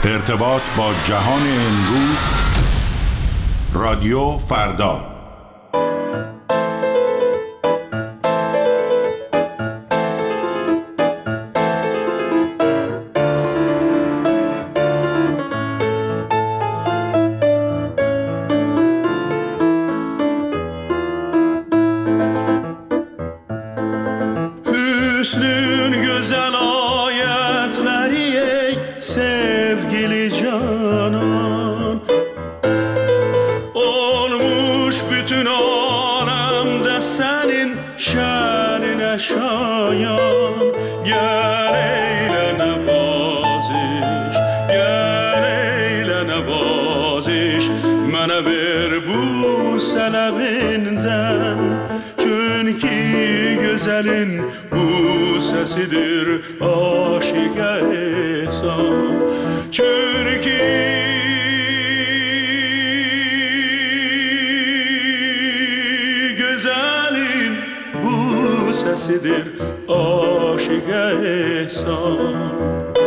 ارتباط با جهان امروز. رادیو فردا. Hüsnün güzel ayetleri ey sevgili canan, olmuş bütün alemde senin şanine şayan. Gel eyle nevaziş, gel eyle nevaziş, mənə ver bu sələbindən. Çünkü güzelin bu sesidir aşık ehsan. Çünkü güzelin bu sesidir aşık ehsan.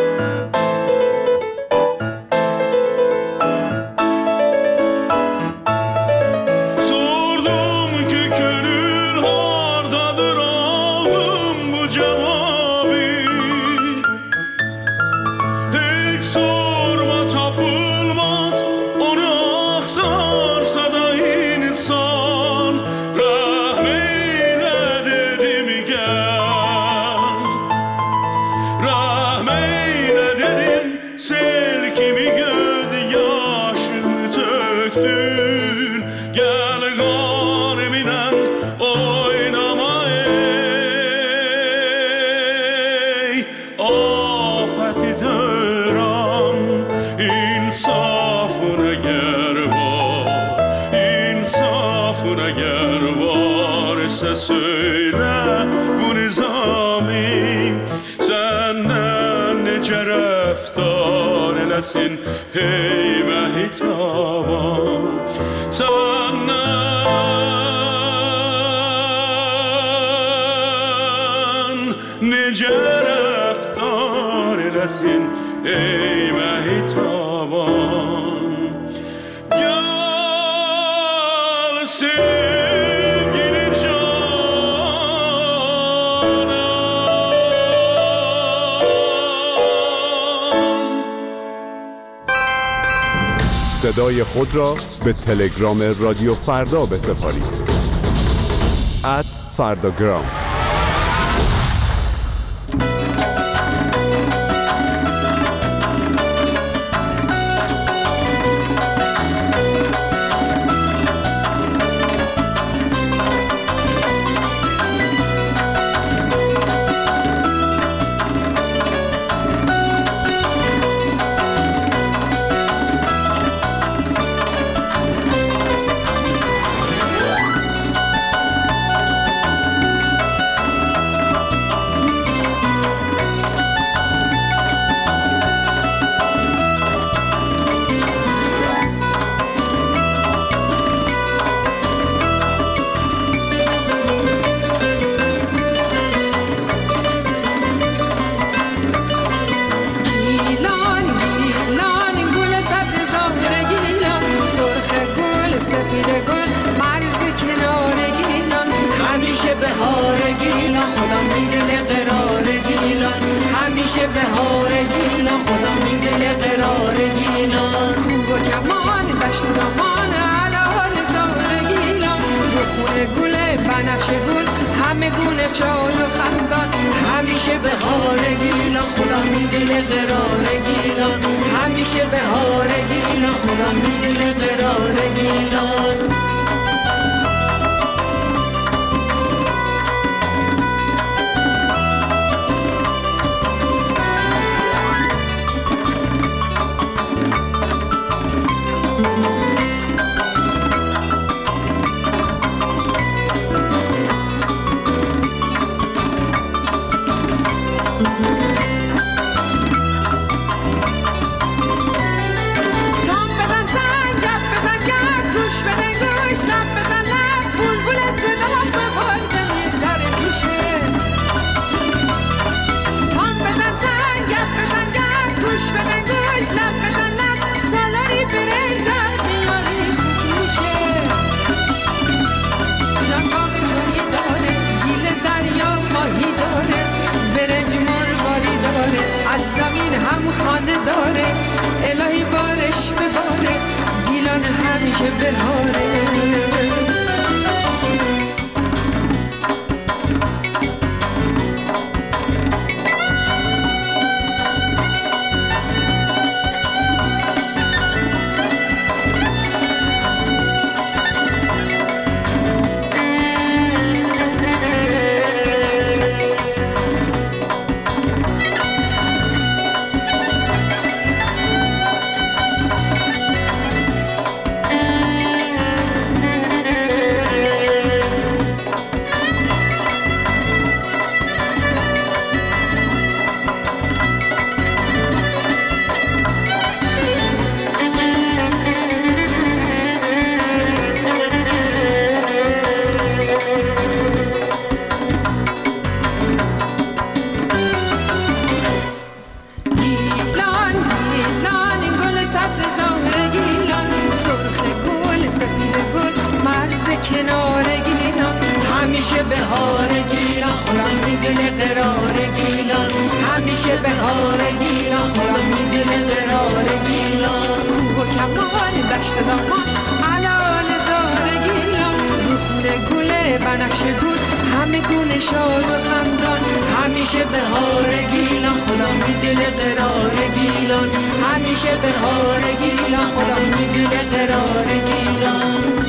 Söyle bu nizami senden nece rəftar eləsin hey məhitaban. Senden nece rəftar eləsin hey məhitaban. Gelsin صدای خود را به تلگرام رادیو فردا بسپارید. @فرداگرام. بهار گیلان خدا میده قرار گیلان. کوب و کمان دشت و دامان علال زار گیلان. رو خونه گله بنفش گل همه گونه شاد و خندان. همیشه بهار گیلان خدا میده قرار گیلان. همیشه بهار گیلان خدا میده قرار گیلان. تام بزن سنگ گپ بزن گپ گوش بده گوش کنار گیلان، همیشه بهار گیلان، خودم میدونه قرار گیلان، همیشه بهار گیلان، خودم میدونه قرار گیلان. کوه و کمان دشت دامان علال زار گیلان، رو خونه گله بنفشه گل همه گونه شاد و خندان، همیشه بهار گیلان، خودم میدونه قرار گیلان، همیشه بهار گیلان، خودم میدونه قرار گیلان.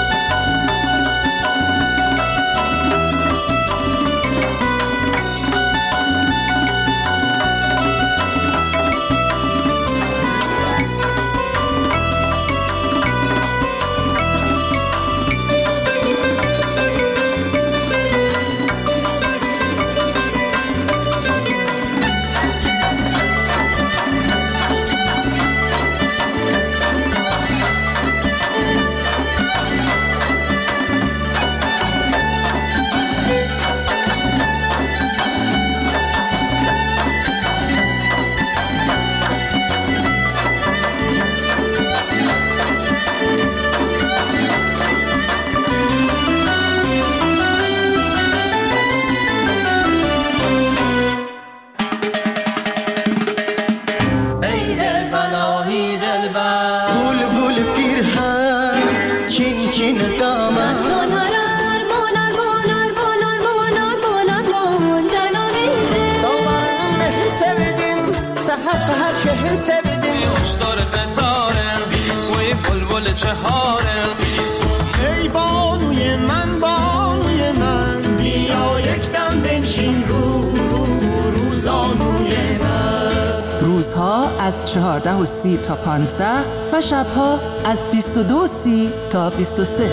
ای بانوی من بانوی من، بیا یکدم بنشین روزانوی من. روزها از 14:30 تا 15 و شبها از 22:30 تا 23.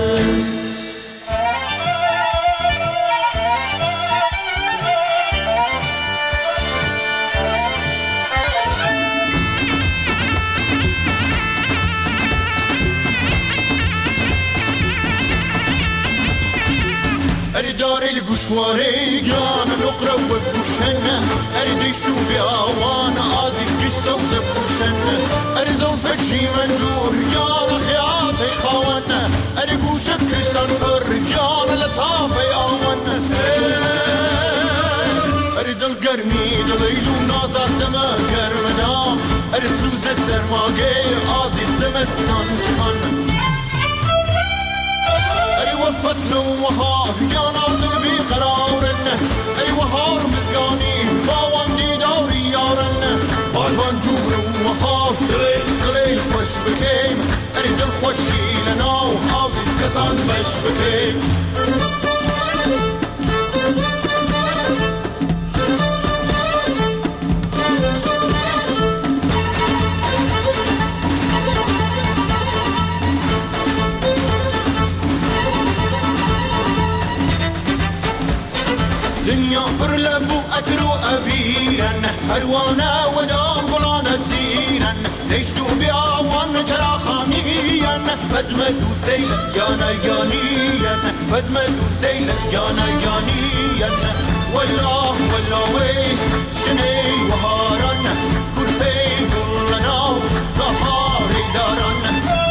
دار القشواري جانا نقرأ وبوشنا أريد يشوف أوانا عزيز قصة وزبوشنا أريد أنفتشي منجور جانا خياطي خوانا أريد بوشك كسان جانا لطافي أوانا أريد القرمي دليلو نازل دما كرمدام أريد سوز السرماقي عزيز زمستان شخانا فصل وهار جانا قلبي قرارنا اي وهار مزقاني باوان دي دوري يارنا بالبان جور وهار قليل خوش بكيم اريد الخوشي لنا وحافظ كسان بش بكيم دنيا برلبو أترو أبيرن أروانا ودام بلانا سيرن ليشتو بياوان جرا خاميين بزمدو سيل يانا يانيين بزمدو سيل يانا يانيين والله وي شني وهارن كربي كلنا ظهاري دارن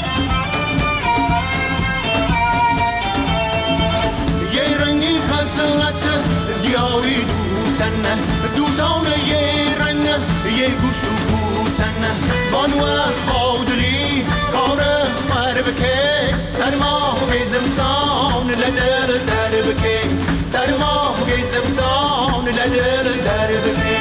يرني خسلت دیاوی دوسنه دوزانه یه رنگ یه گوش و بوسنه بانوه آودلی کاره مر بکه سرما گیزم سان لدر در بکه سرما گیزم سان لدر در بکه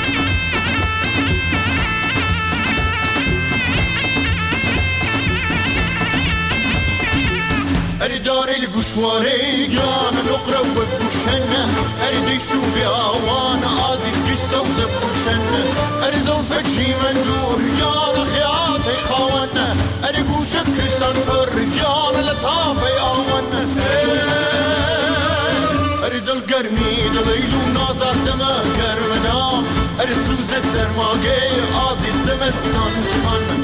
أريد دار القشواري جانا نقرأ وبوشنا أريد يشوف أوانا عزيز قصة وزبوشنا أريد أنفتشي منجور جانا خياطي خوانا أريد بوشك كسان جانا لطافي أوانا أريد القرمي دليلو نازل دما كرمدام أريد سوز السرماقي عزيز زمستان شخانا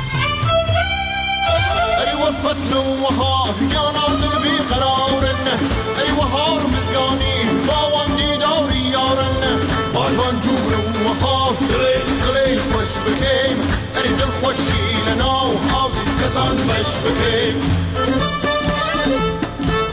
فصل وهار جانا قلبي قرارنا اي وهار مزقاني باوان دي دوري يارنا بالبان جور وهار قليل خوش بكيم اريد الخوشي لنا وحافظ كسان بش بكيم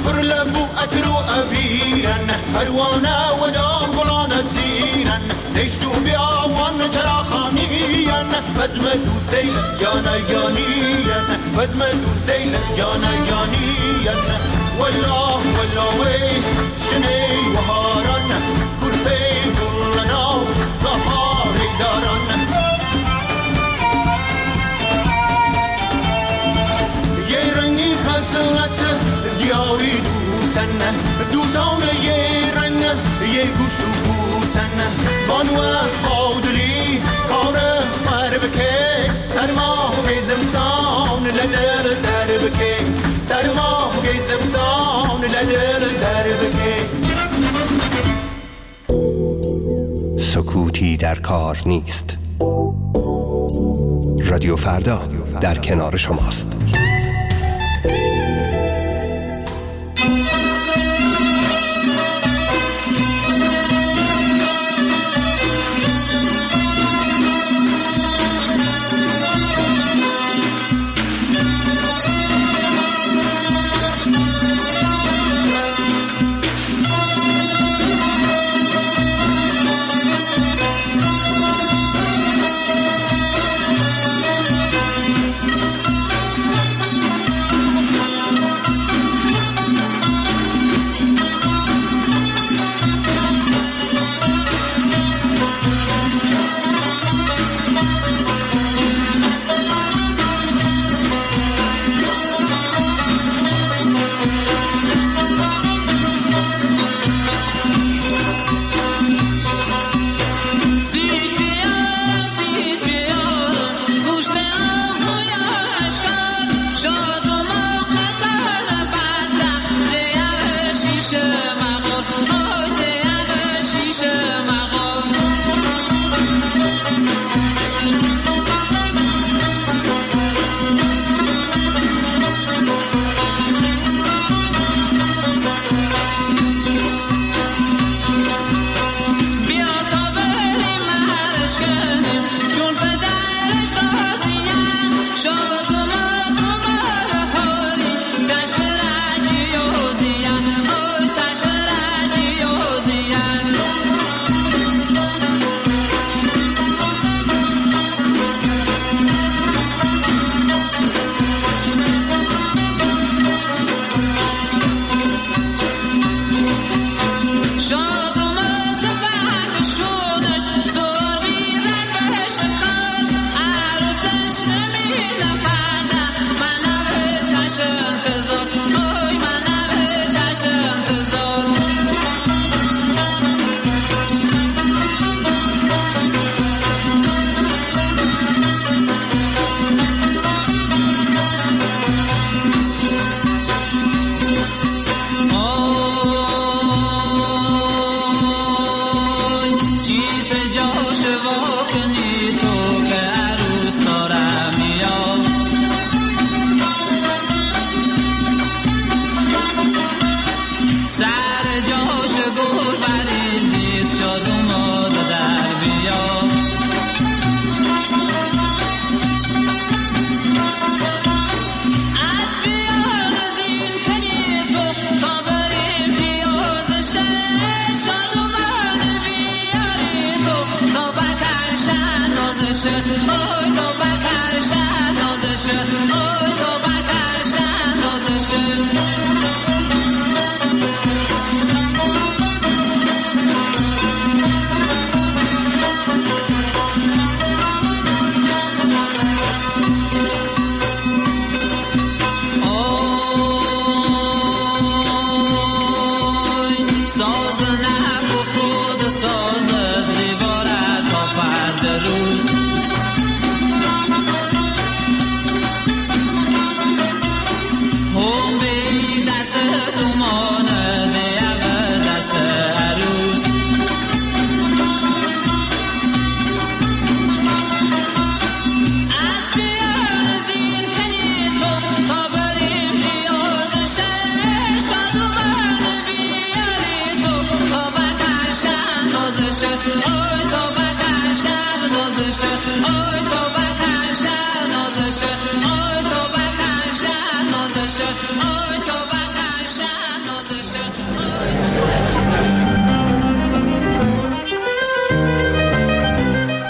پر لبو اترو ابیرن پروانه و دام گلان سیرن نشتو بیاوان چراخانیین بزم دو سیل یانا یانیین بزم دو سیل یانا یانیین والله والله وی شنی و هاران کرپی گلنا ظهاری دارن یه رنگی خسلت دیاری دوسن دوسان یه رنگ یه گوشت و بوسن بانوه بادری کار مر بکه سرما گیزم سان لدر در بکه سرما گیزم سان لدر در بکه سکوتی در کار نیست. رادیو فردا در کنار شماست.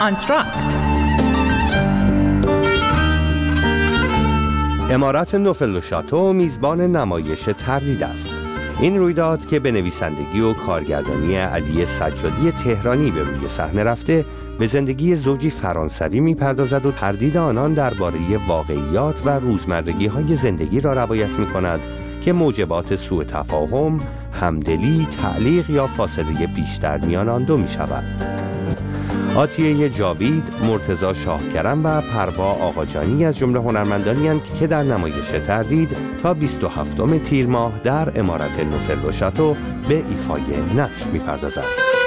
انتراکت. امارت نوفل و شاتو میزبان نمایش تردید است. این رویداد که به نویسندگی و کارگردانی علی سجادی تهرانی به روی صحنه رفته، به زندگی زوجی فرانسوی میپردازد و تردید آنان درباره واقعیات و روزمرگی‌های زندگی را روایت می‌کند که موجبات سوء تفاهم، همدلی، تعلیق یا فاصله بیشتر میان آن دو می‌شود. عاطیه جاوید، مرتضی شاهکرم و پروا آقاجانی از جمله هنرمندانی هستند که در نمایش تردید تا 27 تیر ماه در امارت نوفل و شاتو به ایفای نقش می‌پردازند.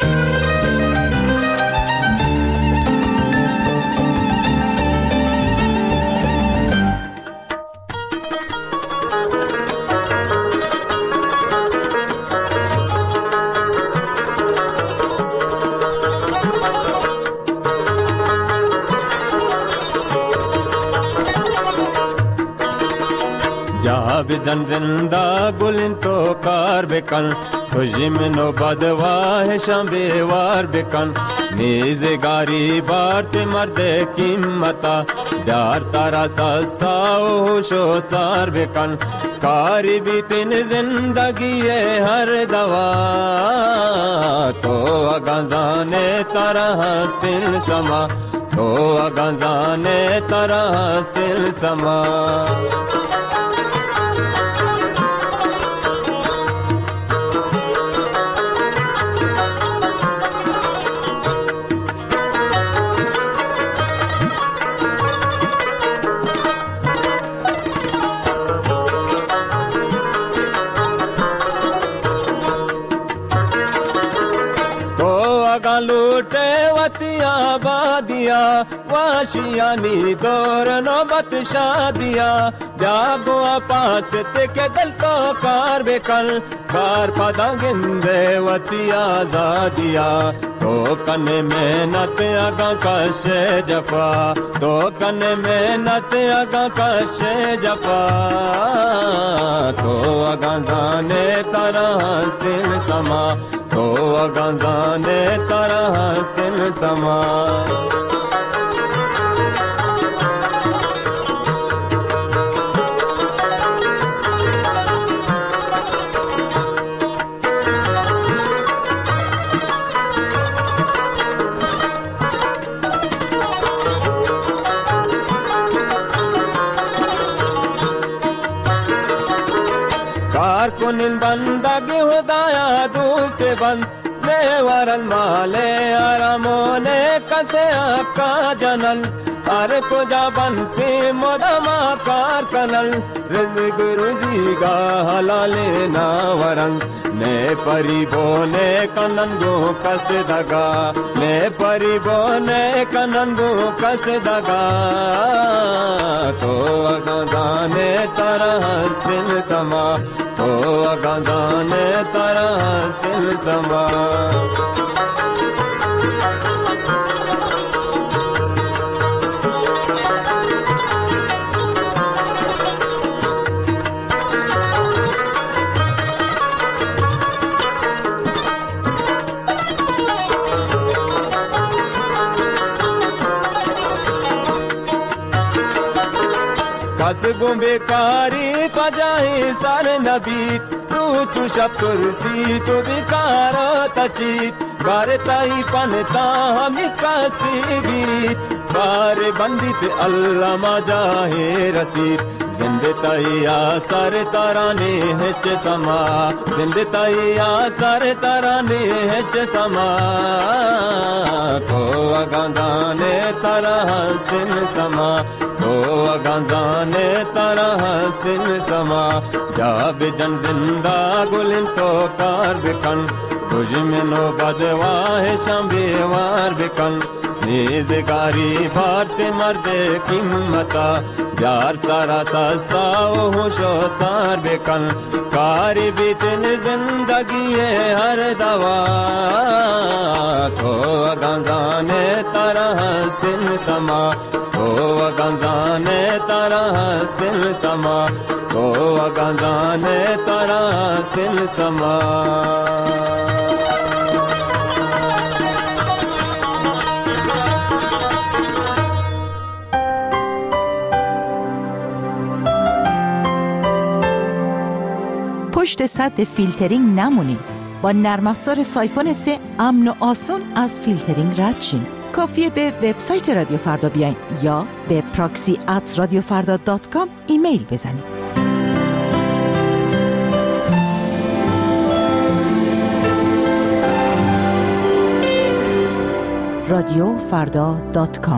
جن زندہ گلن تو کار بکن خوشی میں نو بدواہ شام بیوار بکن نیزگاری بارت مرد قیمتا دار تارا ساساو ہوشو سار بکن کاری بیتن زندگی ہر دوا تو اگانزانے تارا حسن سما تو اگانزانے تارا حسن سما लूटे वतिया बादिया वाशियानी दौर नौबत शादिया जागो पास ते के दिल तो कार बेकल कार पदा गिंदे वतिया आजादिया तो कन मेहनत आगा कशे जफा तो कन मेहनत आगा कशे जफा तो आगा जाने तारा हस्तिन समा तो अगंजाने तारा हस्तिन समा कारकुनिन बंदगी हुदाया दूसरे बंद वरन माले आरामोने कसे आपका जनल हर को जा बनती मोदमा कार कनल रिज़्क़ रुज़ीगा हलाले ना वरंग ने परिबोने कनन गो कस दगा ने परिबोने कनन गो कस दगा तो अगंजाने तारा हस्तिन समा तो अगंजाने तारा हस्तिन समा कसगो बेकारी पजाही सर नबी तू चुशब कुर्सी तो बेकार तचीत बारताई पनता हमी कासी गिरीत बार बंदित अल्लाह मजाहे रसीद जिंदताई आसर ताराने हिच समा जिंदताई आसर ताराने हिच समा तो अगंजाने तारा हस्तिन समा तो अगंजाने तारा हस्तिन समा जाब जन जिंदा गुलिन तो कार बिकन तुझ में नो बदवाह शंबेवार बिकन नेज़गारी भारते मर्दे कीमता यार तारा ससाओ होशो सार बेकन कारी बीतन जिंदगी हर दवा तो अगंजाने तारा हस्तिन समा तो अगंजाने तारा हस्तिन समा तो अगंजाने तारा हस्तिन समा پشت سد فیلترینگ نمونین. با نرم افزار سایفون 3 امن و آسون از فیلترینگ رد شین. کافیه به وبسایت رادیو فردا بیاین یا به proxy@radiofarda.com ایمیل بزنین. radiofarda.com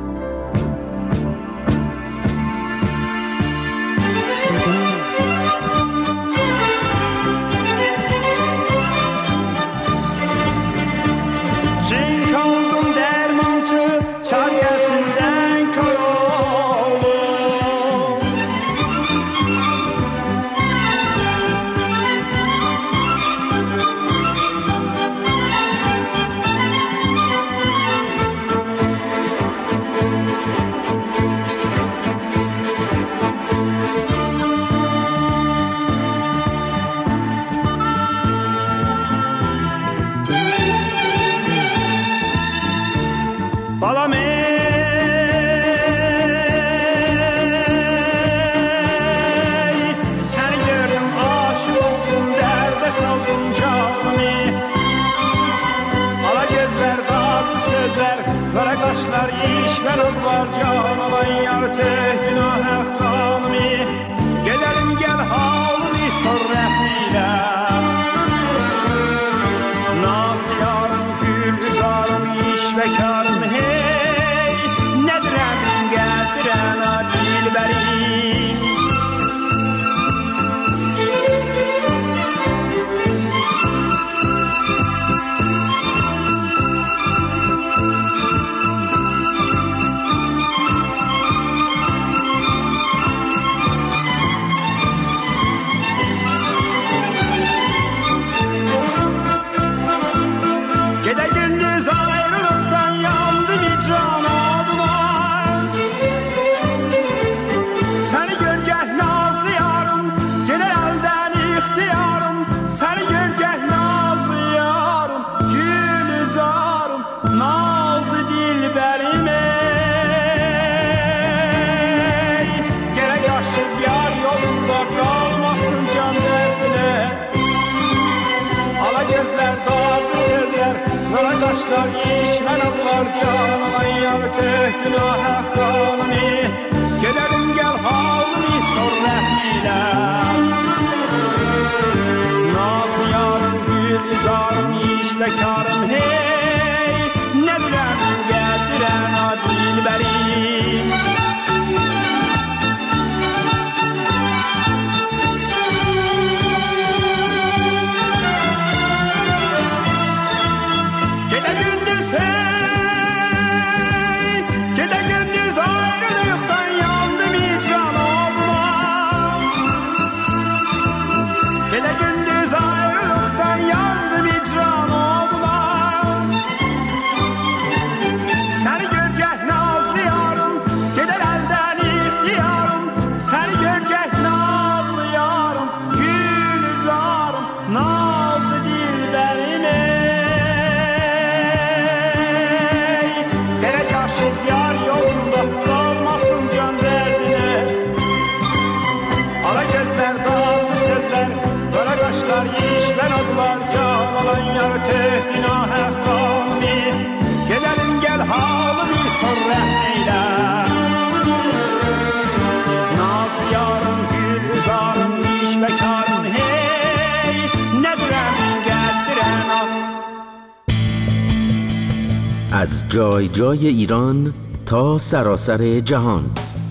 از جای جای ایران تا سراسر جهان.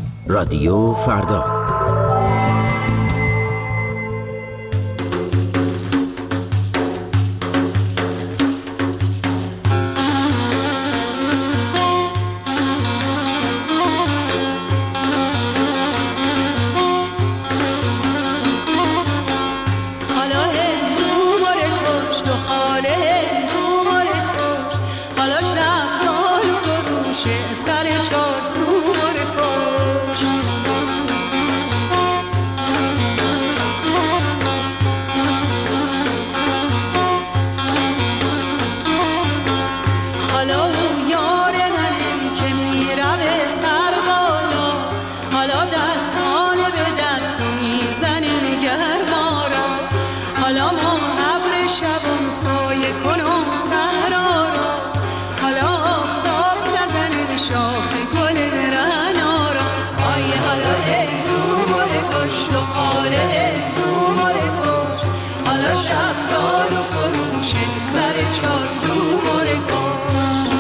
رادیو فردا. کشت و خاله هندو ماره کشت حالا شفتار و فروش سر چارسو ماره کشت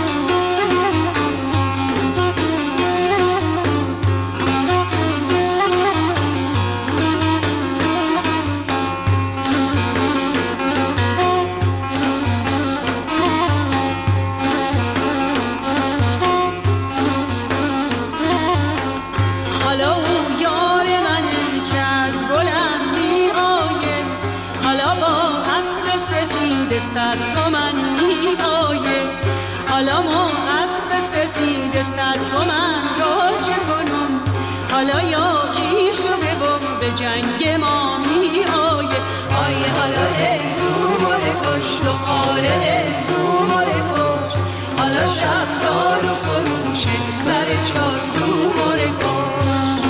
حالا ما اسب سفید صد تومن را چه کنم حالا یاغی شده و به جنگ ما می آیه آیه حالا هندو ماره کشت و خاله هندو ماره کشت حالا شفتار و فروش سر چارسو ماره کشت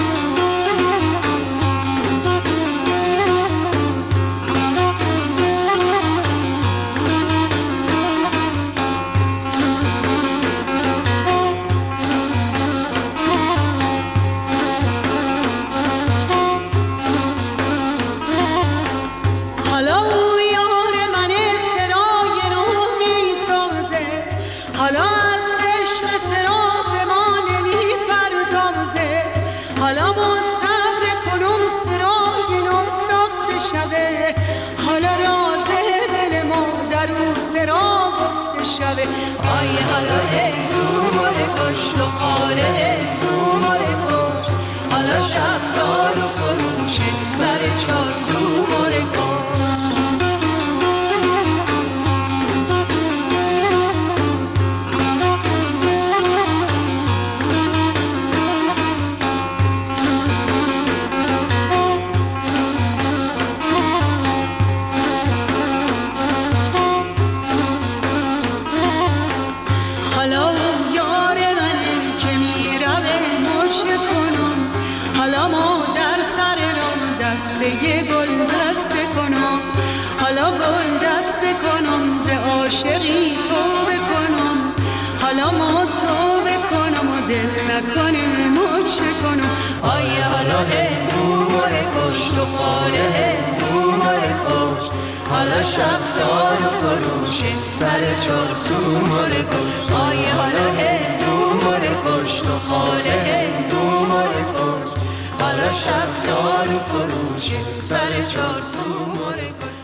آیه حالا هندو ماره کشت و خاله هندو ماره کشت حالا شفتار و فروش سر چارسو ماره کشت عاشقی توبه کنم حالا ما توبه کنم و دل نکنه ما چه کنم آیه حالا هندو ماره کشت و خاله هندو ماره کشت حالا شفتار و فروش سر چارسو ماره کشت آیه حالا هندو ماره کشت و خاله هندو ماره کشت حالا شفتار و فروش سر چارسو ماره کشت